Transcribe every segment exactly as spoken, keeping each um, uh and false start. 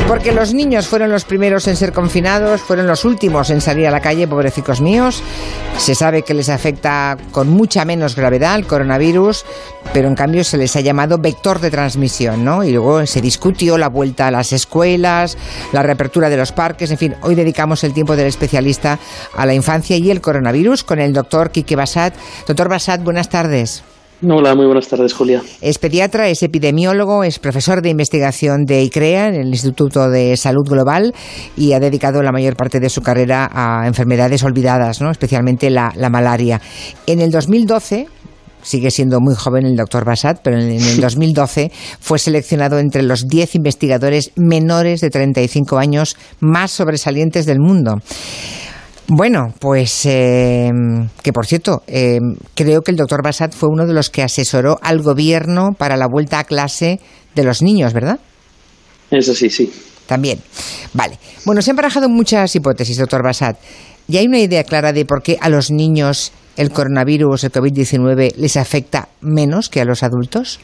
Porque los niños fueron los primeros en ser confinados, fueron los últimos en salir a la calle, pobrecicos míos. Se sabe que les afecta con mucha menos gravedad el coronavirus, pero en cambio se les ha llamado vector de transmisión, ¿no? Y luego se discutió la vuelta a las escuelas, la reapertura de los parques, en fin. Hoy dedicamos el tiempo del especialista a la infancia y el coronavirus con el doctor Quique Bassat. Doctor Bassat, buenas tardes. Hola, muy buenas tardes, Julia. Es pediatra, es epidemiólogo, es profesor de investigación de ICREA, en el Instituto de Salud Global, y ha dedicado la mayor parte de su carrera a enfermedades olvidadas, ¿no? Especialmente la, la malaria. En el dos mil doce... sigue siendo muy joven el doctor Bassat, pero en el dos mil doce fue seleccionado entre los diez investigadores menores de treinta y cinco años más sobresalientes del mundo. Bueno, pues eh, que por cierto, eh, creo que el doctor Bassat fue uno de los que asesoró al gobierno para la vuelta a clase de los niños, ¿verdad? Eso sí, sí. También. Vale. Bueno, se han barajado muchas hipótesis, doctor Bassat. ¿Y hay una idea clara de por qué a los niños el coronavirus, el covid diecinueve, les afecta menos que a los adultos?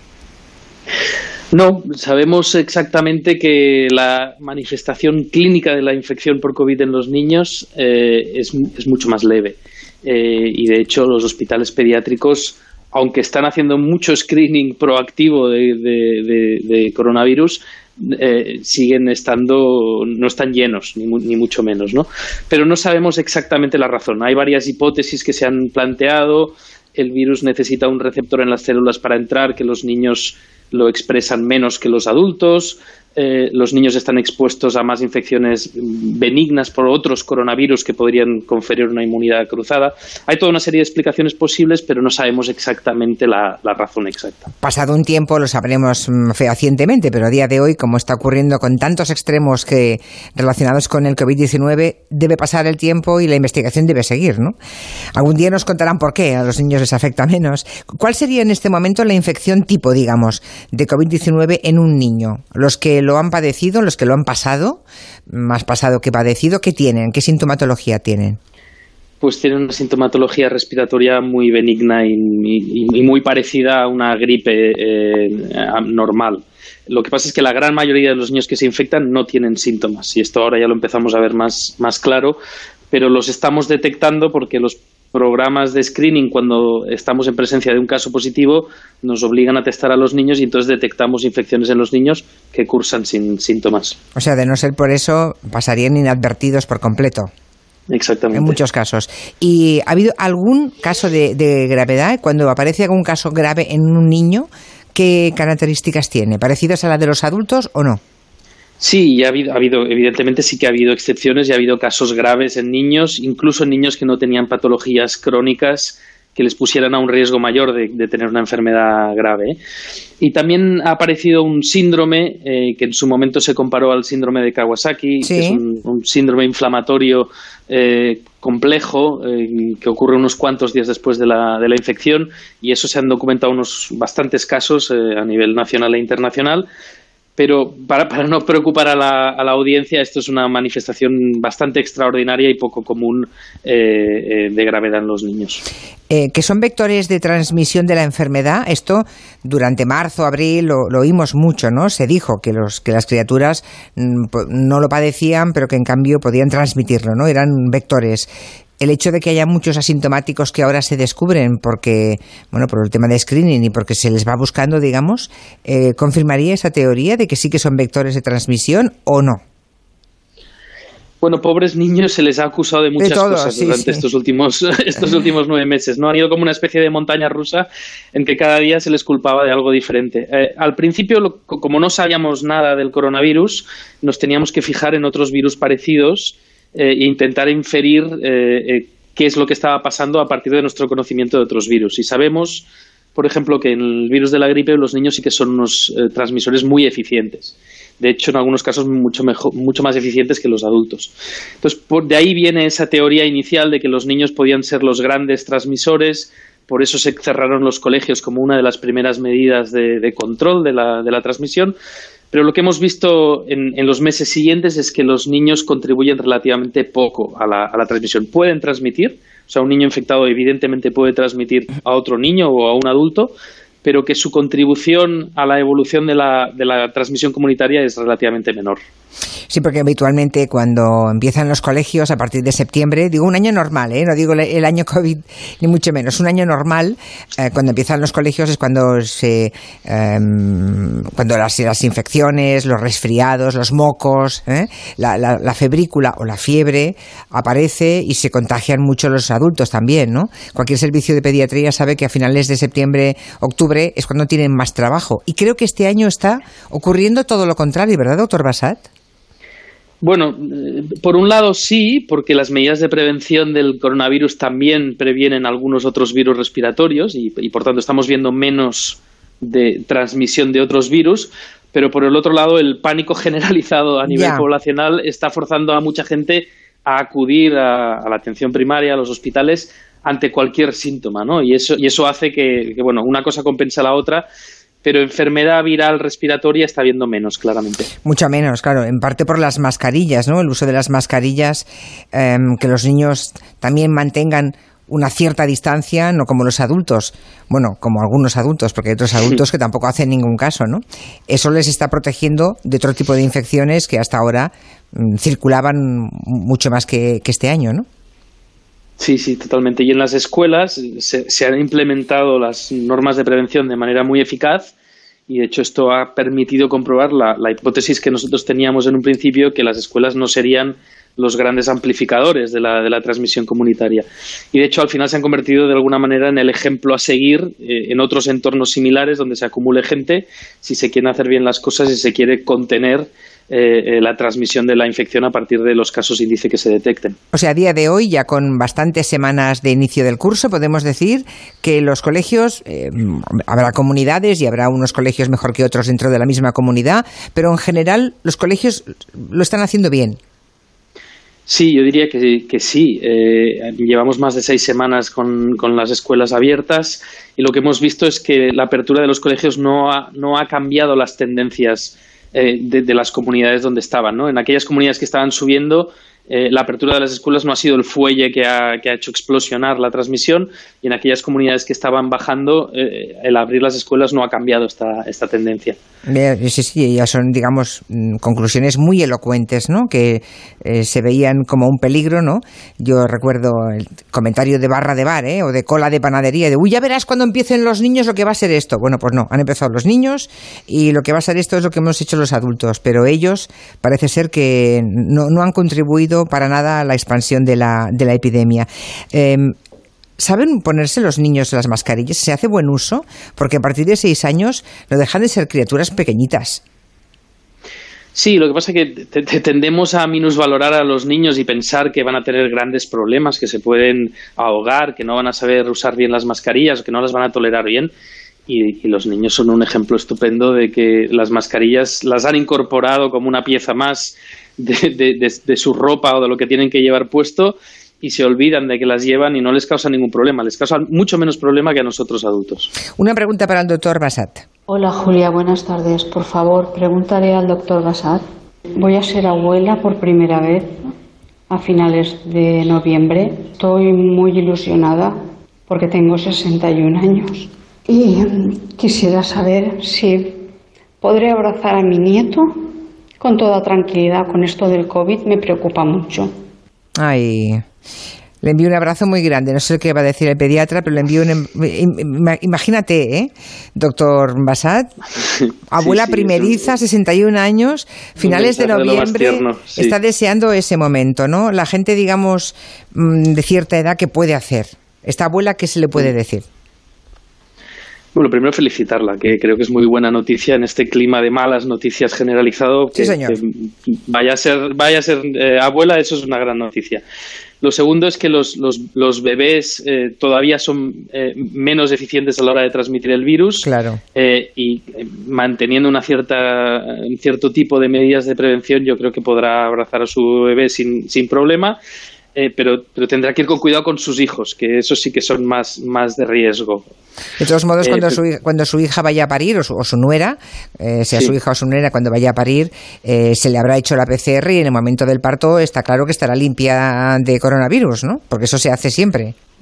No, sabemos exactamente que la manifestación clínica de la infección por COVID en los niños eh, es, es mucho más leve. Eh, y de hecho los hospitales pediátricos, aunque están haciendo mucho screening proactivo de, de, de, de coronavirus, eh, siguen estando, no están llenos, ni, mu ni mucho menos, ¿no? Pero no sabemos exactamente la razón. Hay varias hipótesis que se han planteado. El virus necesita un receptor en las células para entrar, que los niños lo expresan menos que los adultos. Eh, los niños están expuestos a más infecciones benignas por otros coronavirus que podrían conferir una inmunidad cruzada. Hay toda una serie de explicaciones posibles, pero no sabemos exactamente la, la razón exacta. Pasado un tiempo lo sabremos fehacientemente, pero a día de hoy, como está ocurriendo con tantos extremos que relacionados con el covid diecinueve, debe pasar el tiempo y la investigación debe seguir, ¿no? Algún día nos contarán por qué a los niños les afecta menos. ¿Cuál sería en este momento la infección tipo, digamos, de covid diecinueve en un niño? Los que lo han padecido, los que lo han pasado, más pasado que padecido, ¿qué tienen? ¿Qué sintomatología tienen? Pues tienen una sintomatología respiratoria muy benigna y, y, y muy parecida a una gripe eh, normal. Lo que pasa es que la gran mayoría de los niños que se infectan no tienen síntomas, y esto ahora ya lo empezamos a ver más, más claro, pero los estamos detectando porque los programas de screening, cuando estamos en presencia de un caso positivo, nos obligan a testar a los niños y entonces detectamos infecciones en los niños que cursan sin síntomas. O sea, de no ser por eso, pasarían inadvertidos por completo. Exactamente. En muchos casos. ¿Y ha habido algún caso de, de gravedad? Cuando aparece algún caso grave en un niño, ¿qué características tiene? ¿Parecidas a las de los adultos o no? Sí, y ha habido, ha habido, evidentemente sí que ha habido excepciones y ha habido casos graves en niños, incluso en niños que no tenían patologías crónicas que les pusieran a un riesgo mayor de, de tener una enfermedad grave. Y también ha aparecido un síndrome eh, que en su momento se comparó al síndrome de Kawasaki, ¿sí? Que es un, un síndrome inflamatorio eh, complejo eh, que ocurre unos cuantos días después de la, de la infección, y eso se han documentado unos bastantes casos eh, a nivel nacional e internacional. Pero para, para no preocupar a la, a la audiencia, esto es una manifestación bastante extraordinaria y poco común eh, eh, de gravedad en los niños. Eh, ¿Que son vectores de transmisión de la enfermedad? Esto durante marzo, abril lo, lo oímos mucho, ¿no? Se dijo que, los, que las criaturas mm, no lo padecían, pero que en cambio podían transmitirlo, ¿no? Eran vectores. El hecho de que haya muchos asintomáticos que ahora se descubren porque, bueno, por el tema de screening y porque se les va buscando, digamos, eh, ¿confirmaría esa teoría de que sí que son vectores de transmisión o no? Bueno, pobres niños, se les ha acusado de muchas de todo, cosas sí, durante sí. estos últimos estos últimos nueve meses, ¿no? Han ido como una especie de montaña rusa en que cada día se les culpaba de algo diferente. Eh, al principio, lo, como no sabíamos nada del coronavirus, nos teníamos que fijar en otros virus parecidos Eh, e intentar inferir eh, eh, qué es lo que estaba pasando a partir de nuestro conocimiento de otros virus. Y sabemos, por ejemplo, que en el virus de la gripe los niños sí que son unos eh, transmisores muy eficientes. De hecho, en algunos casos mucho mejor, mucho más eficientes que los adultos. Entonces, por, de ahí viene esa teoría inicial de que los niños podían ser los grandes transmisores. Por eso se cerraron los colegios como una de las primeras medidas de, de control de la, de la transmisión. Pero lo que hemos visto en, en los meses siguientes es que los niños contribuyen relativamente poco a la, a la transmisión. Pueden transmitir, o sea, un niño infectado evidentemente puede transmitir a otro niño o a un adulto, pero que su contribución a la evolución de la, de la transmisión comunitaria es relativamente menor. Sí, porque habitualmente cuando empiezan los colegios a partir de septiembre, digo un año normal, ¿eh? No digo el año COVID ni mucho menos, un año normal, eh, cuando empiezan los colegios es cuando se eh, cuando las, las infecciones, los resfriados, los mocos, ¿eh? la, la, la febrícula o la fiebre aparece y se contagian mucho los adultos también, ¿no? Cualquier servicio de pediatría sabe que a finales de septiembre, octubre es cuando tienen más trabajo. Y creo que este año está ocurriendo todo lo contrario, ¿verdad, doctor Bassat? Bueno, por un lado sí, porque las medidas de prevención del coronavirus también previenen algunos otros virus respiratorios y, y por tanto estamos viendo menos de transmisión de otros virus, pero por el otro lado el pánico generalizado a nivel yeah. poblacional está forzando a mucha gente a acudir a, a la atención primaria, a los hospitales, ante cualquier síntoma, ¿no? Y eso, y eso hace que, que, bueno, una cosa compensa a la otra, pero enfermedad viral respiratoria está habiendo menos, claramente. Mucha menos, claro, en parte por las mascarillas, ¿no? El uso de las mascarillas, eh, que los niños también mantengan una cierta distancia, no como los adultos, bueno, como algunos adultos, porque hay otros adultos sí. que tampoco hacen ningún caso, ¿no? Eso les está protegiendo de otro tipo de infecciones que hasta ahora mmm, circulaban mucho más que, que este año, ¿no? Sí, sí, totalmente. Y en las escuelas se, se han implementado las normas de prevención de manera muy eficaz y, de hecho, esto ha permitido comprobar la, la hipótesis que nosotros teníamos en un principio, que las escuelas no serían los grandes amplificadores de la, de la transmisión comunitaria. Y, de hecho, al final se han convertido de alguna manera en el ejemplo a seguir eh, en otros entornos similares donde se acumule gente, si se quieren hacer bien las cosas y se quiere contener Eh, la transmisión de la infección a partir de los casos índice que se detecten. O sea, a día de hoy, ya con bastantes semanas de inicio del curso, podemos decir que los colegios, eh, habrá comunidades y habrá unos colegios mejor que otros dentro de la misma comunidad, pero en general los colegios lo están haciendo bien. Sí, yo diría que, que sí. Eh, llevamos más de seis semanas con, con las escuelas abiertas y lo que hemos visto es que la apertura de los colegios no ha, no ha cambiado las tendencias Eh, de, de las comunidades donde estaban, ¿no? En aquellas comunidades que estaban subiendo, eh, la apertura de las escuelas no ha sido el fuelle que ha, que ha hecho explosionar la transmisión, y en aquellas comunidades que estaban bajando, eh, el abrir las escuelas no ha cambiado esta, esta tendencia. Sí, sí, ya son, digamos, conclusiones muy elocuentes, ¿no? Que eh, se veían como un peligro, ¿no? Yo recuerdo el comentario de barra de bar, ¿eh? O de cola de panadería, de uy, ya verás cuando empiecen los niños lo que va a ser esto. Bueno, pues no, han empezado los niños y lo que va a ser esto es lo que hemos hecho los adultos, pero ellos parece ser que no, no han contribuido para nada a la expansión de la, de la epidemia. Eh, ¿Saben ponerse los niños las mascarillas? ¿Se hace buen uso? Porque a partir de seis años no dejan de ser criaturas pequeñitas. Sí, lo que pasa es que te, te tendemos a minusvalorar a los niños y pensar que van a tener grandes problemas, que se pueden ahogar, que no van a saber usar bien las mascarillas, que no las van a tolerar bien. Y, y los niños son un ejemplo estupendo de que las mascarillas las han incorporado como una pieza más de, de, de, de su ropa o de lo que tienen que llevar puesto, y se olvidan de que las llevan y no les causa ningún problema. Les causa mucho menos problema que a nosotros adultos. Una pregunta para el doctor Bassat. Hola Julia, buenas tardes. Por favor, preguntaré al doctor Bassat. Voy a ser abuela por primera vez a finales de noviembre. Estoy muy ilusionada porque tengo sesenta y un años. Y quisiera saber si podré abrazar a mi nieto con toda tranquilidad. Con esto del COVID me preocupa mucho. Ay, le envío un abrazo muy grande. No sé qué va a decir el pediatra, pero le envío un... Imagínate, ¿eh? Doctor Bassat, abuela sí, sí, primeriza, sesenta y un años, finales de noviembre, de sí. Está deseando ese momento, ¿no? La gente, digamos, de cierta edad, ¿qué puede hacer? Esta abuela, ¿qué se le puede decir? Bueno, primero felicitarla, que creo que es muy buena noticia en este clima de malas noticias generalizado. Que, sí, señor. Que vaya a ser, vaya a ser eh, abuela, eso es una gran noticia. Lo segundo es que los, los, los bebés eh, todavía son eh, menos eficientes a la hora de transmitir el virus. Claro. Eh, y eh, manteniendo una cierta, un cierto tipo de medidas de prevención, yo creo que podrá abrazar a su bebé sin, sin problema. Eh, pero, pero tendrá que ir con cuidado con sus hijos, que esos sí que son más, más de riesgo. De todos modos, cuando, eh, su, cuando su hija vaya a parir, o su, o su nuera, eh, sea sí. su hija o su nuera, cuando vaya a parir, eh, se le habrá hecho la P C R y en el momento del parto está claro que estará limpia de coronavirus, ¿no? Porque eso se hace siempre.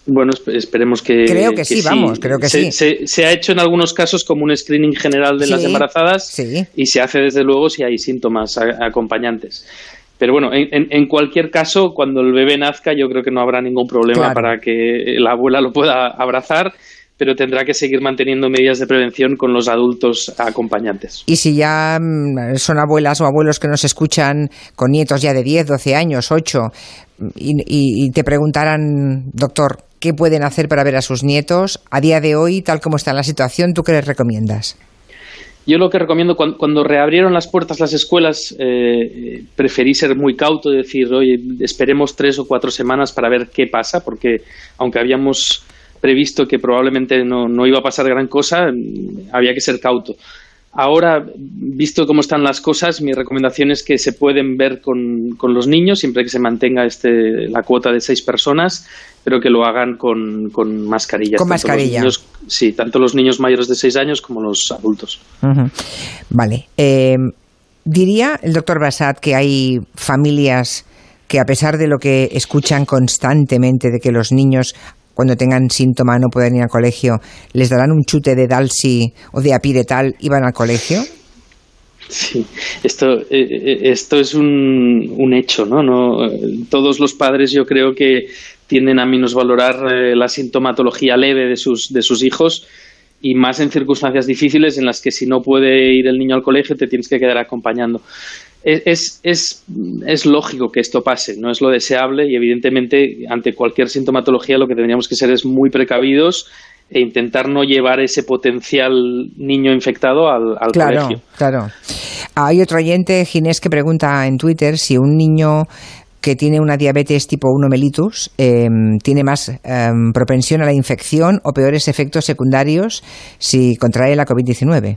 Bueno, esperemos que... Creo que, que sí, sí, vamos, creo que se, sí. Se, se ha hecho en algunos casos como un screening general de sí, las embarazadas sí. y se hace desde luego si hay síntomas a, acompañantes. Pero bueno, en, en cualquier caso, cuando el bebé nazca yo creo que no habrá ningún problema claro. para que la abuela lo pueda abrazar, pero tendrá que seguir manteniendo medidas de prevención con los adultos acompañantes. Y si ya son abuelas o abuelos que nos escuchan con nietos ya de diez, doce años, ocho, y, y, y te preguntaran, doctor, ¿qué pueden hacer para ver a sus nietos? A día de hoy, tal como está la situación, ¿tú qué les recomiendas? Yo lo que recomiendo, cuando, cuando reabrieron las puertas las escuelas, eh, preferí ser muy cauto y decir, oye, esperemos tres o cuatro semanas para ver qué pasa, porque aunque habíamos previsto que probablemente no, no iba a pasar gran cosa, había que ser cauto. Ahora, visto cómo están las cosas, mi recomendación es que se pueden ver con, con los niños, siempre que se mantenga este, la cuota de seis personas, pero que lo hagan con, con mascarillas. Con mascarilla. Niños, sí, tanto los niños mayores de seis años como los adultos. Uh-huh. Vale. Eh, diría el doctor Bassat que hay familias que, a pesar de lo que escuchan constantemente de que los niños, cuando tengan síntoma no pueden ir al colegio, les darán un chute de Dalsi o de Apiretal y van al colegio. Sí, esto, eh, esto es un, un hecho, ¿no? No, todos los padres yo creo que tienden a minusvalorar eh, la sintomatología leve de sus, de sus hijos, y más en circunstancias difíciles en las que si no puede ir el niño al colegio te tienes que quedar acompañando. Es, es, es lógico que esto pase, no es lo deseable, y evidentemente ante cualquier sintomatología lo que tendríamos que ser es muy precavidos e intentar no llevar ese potencial niño infectado al, al claro, colegio. Claro. Hay otro oyente, Ginés, que pregunta en Twitter si un niño que tiene una diabetes tipo uno mellitus eh, tiene más eh, propensión a la infección o peores efectos secundarios si contrae la COVID diecinueve.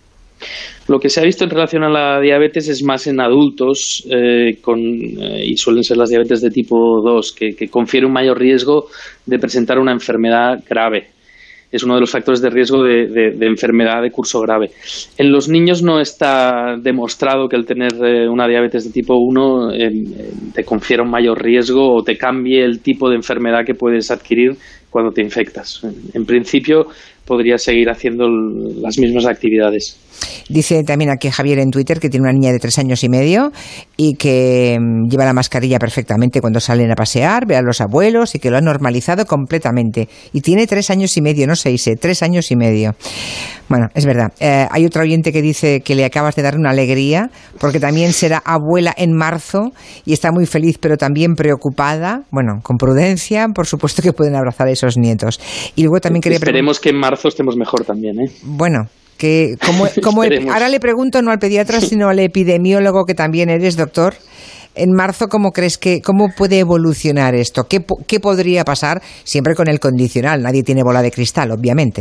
Lo que se ha visto en relación a la diabetes es más en adultos eh, con, eh, y suelen ser las diabetes de tipo dos, que, que confiere un mayor riesgo de presentar una enfermedad grave. Es uno de los factores de riesgo de, de, de enfermedad de curso grave. En los niños no está demostrado que el tener eh, una diabetes de tipo uno eh, te confiera un mayor riesgo o te cambie el tipo de enfermedad que puedes adquirir cuando te infectas. En, en principio podría seguir haciendo las mismas actividades. Dice también aquí Javier en Twitter que tiene una niña de tres años y medio y que lleva la mascarilla perfectamente cuando salen a pasear, ve a los abuelos y que lo ha normalizado completamente. Y tiene tres años y medio, no seis, eh, tres años y medio. Bueno, es verdad. Eh, hay otro oyente que dice que le acabas de dar una alegría porque también será abuela en marzo y está muy feliz pero también preocupada. Bueno, con prudencia, por supuesto que pueden abrazar a esos nietos. Y luego también quería Esperemos que en marzo estemos mejor también, ¿eh? Bueno, que como, como ahora le pregunto no al pediatra sino al epidemiólogo que también eres, doctor. En marzo, ¿cómo crees que cómo puede evolucionar esto? ¿Qué, qué podría pasar? Siempre con el condicional, nadie tiene bola de cristal, obviamente.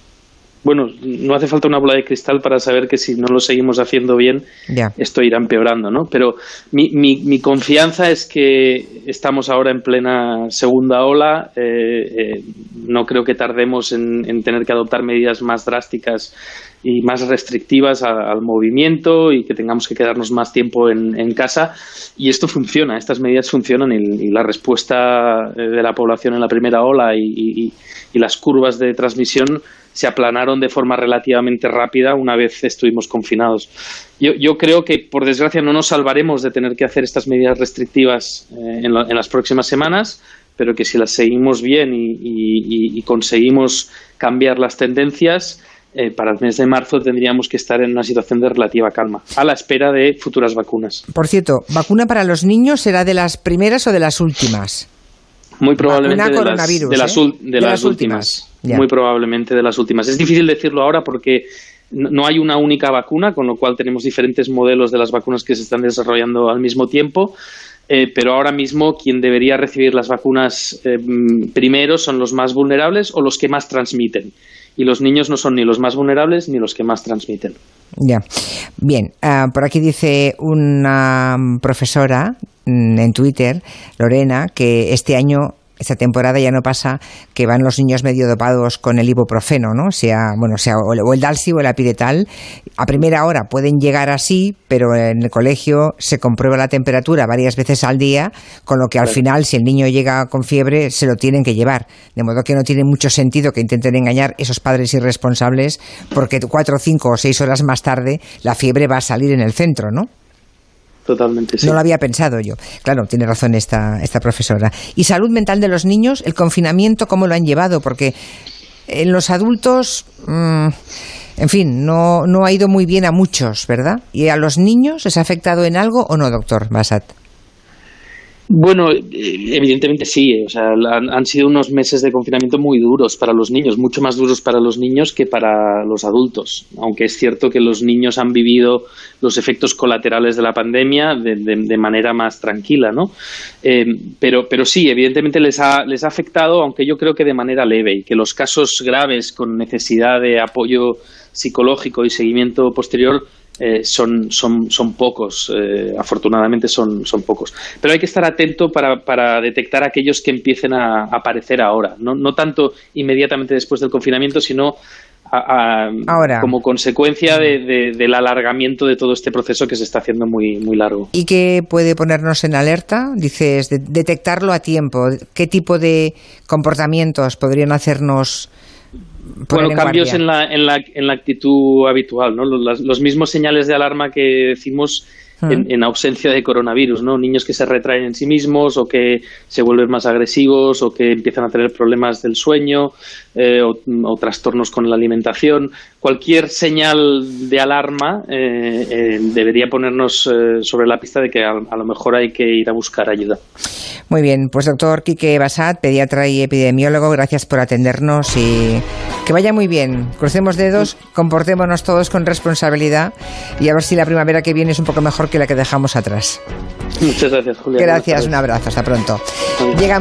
Bueno, no hace falta una bola de cristal para saber que si no lo seguimos haciendo bien, ya. Esto irá empeorando, ¿no? Pero mi, mi, mi confianza es que estamos ahora en plena segunda ola. Eh, eh, no creo que tardemos en, en tener que adoptar medidas más drásticas y más restrictivas a, al movimiento y que tengamos que quedarnos más tiempo en, en casa. Y esto funciona, estas medidas funcionan y, y la respuesta de la población en la primera ola y, y, y las curvas de transmisión se aplanaron de forma relativamente rápida una vez estuvimos confinados. Yo, yo creo que, por desgracia, no nos salvaremos de tener que hacer estas medidas restrictivas eh, en, la, en las próximas semanas, pero que si las seguimos bien y, y, y conseguimos cambiar las tendencias, eh, para el mes de marzo tendríamos que estar en una situación de relativa calma, a la espera de futuras vacunas. Por cierto, ¿vacuna para los niños será de las primeras o de las últimas? Muy probablemente de las, de, las, ¿eh? de, de las, las últimas. últimas. Muy probablemente de las últimas. Es difícil decirlo ahora porque no hay una única vacuna, con lo cual tenemos diferentes modelos de las vacunas que se están desarrollando al mismo tiempo. Eh, pero ahora mismo quien debería recibir las vacunas eh, primero son los más vulnerables o los que más transmiten. Y los niños no son ni los más vulnerables ni los que más transmiten. Ya. Bien, uh, por aquí dice una profesora en Twitter, Lorena, que este año esta temporada ya no pasa que van los niños medio dopados con el ibuprofeno, ¿no? Sea, bueno, sea o el Dalsi o el Apiretal. A primera hora pueden llegar así, pero en el colegio se comprueba la temperatura varias veces al día, con lo que al final, si el niño llega con fiebre, se lo tienen que llevar. De modo que no tiene mucho sentido que intenten engañar esos padres irresponsables, porque cuatro, cinco o seis horas más tarde la fiebre va a salir en el centro, ¿no? Totalmente, sí. No lo había pensado yo. Claro, tiene razón esta, esta profesora. ¿Y salud mental de los niños? ¿El confinamiento cómo lo han llevado? Porque en los adultos, mmm, en fin, no, no ha ido muy bien a muchos, ¿verdad? ¿Y a los niños les ha afectado en algo o no, doctor Bassat? Bueno, evidentemente sí. O sea, han, han sido unos meses de confinamiento muy duros para los niños, mucho más duros para los niños que para los adultos. Aunque es cierto que los niños han vivido los efectos colaterales de la pandemia de, de, de manera más tranquila, ¿no? Eh, pero, pero sí, evidentemente les ha, les ha afectado, aunque yo creo que de manera leve, y que los casos graves con necesidad de apoyo psicológico y seguimiento posterior Eh, son, son, son pocos, eh, afortunadamente son, son pocos. Pero hay que estar atento para, para detectar aquellos que empiecen a, a aparecer ahora, no, no tanto inmediatamente después del confinamiento, sino a, a, ahora, como consecuencia de, de, del alargamiento de todo este proceso que se está haciendo muy, muy largo. ¿Y qué puede ponernos en alerta? Dices, de, detectarlo a tiempo. ¿Qué tipo de comportamientos podrían hacernos... Bueno, cambios en la, en, la, en la actitud habitual, ¿no? Los, los mismos señales de alarma que decimos en, en ausencia de coronavirus, ¿no? Niños que se retraen en sí mismos o que se vuelven más agresivos o que empiezan a tener problemas del sueño eh, o, o trastornos con la alimentación. Cualquier señal de alarma eh, eh, debería ponernos eh, sobre la pista de que a, a lo mejor hay que ir a buscar ayuda. Muy bien, pues doctor Quique Bassat, pediatra y epidemiólogo, gracias por atendernos y que vaya muy bien. Crucemos dedos, comportémonos todos con responsabilidad y a ver si la primavera que viene es un poco mejor que la que dejamos atrás. Muchas gracias, Julia. Gracias, un abrazo, hasta pronto. Llegamos